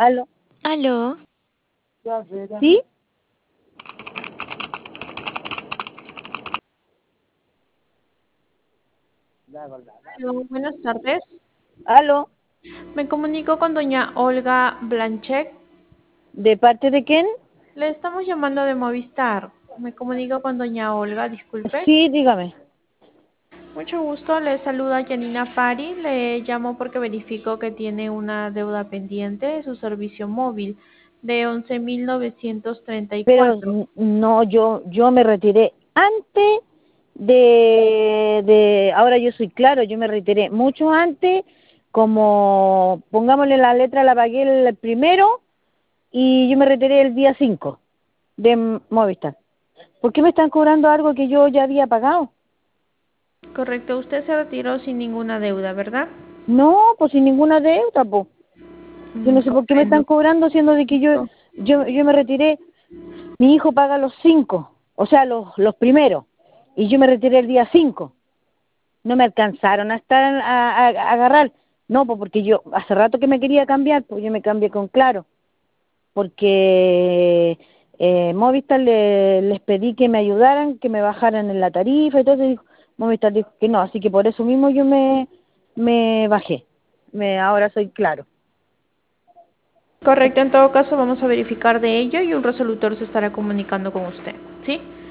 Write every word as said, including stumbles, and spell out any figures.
Aló. Aló, ¿Sí? Aló, buenas tardes. Aló. Me comunico con doña Olga Blanchet. ¿De parte de quién? Le estamos llamando de Movistar. Me comunico con doña Olga, disculpe. Sí, dígame. Mucho gusto, le saluda Janina Fari. Le llamo porque verifico que tiene una deuda pendiente de su servicio móvil de once mil novecientos treinta y Pero cuatro. n- no, yo yo me retiré antes de, de, ahora yo soy claro, yo me retiré mucho antes, como pongámosle la letra, la pagué el primero y yo me retiré el día cinco de M- Movistar. ¿Por qué me están cobrando algo que yo ya había pagado? Correcto, usted se retiró sin ninguna deuda, ¿verdad? No, pues sin ninguna deuda, pues. Yo Mm, no sé por qué me están comprendo. cobrando siendo de que yo yo yo me retiré. Mi hijo paga los cinco, o sea, los, los primeros, y yo me retiré el día cinco. No me alcanzaron a estar a, a- a agarrar. No, pues porque yo hace rato que me quería cambiar, pues yo me cambié con Claro, porque eh, Movistar le- les pedí que me ayudaran, que me bajaran en la tarifa y todo eso, y dijo- Movistar dijo que no, así que por eso mismo yo me, me bajé. Me, ahora soy Claro. Correcto, en todo caso vamos a verificar de ello y un resolutor se estará comunicando con usted, ¿sí?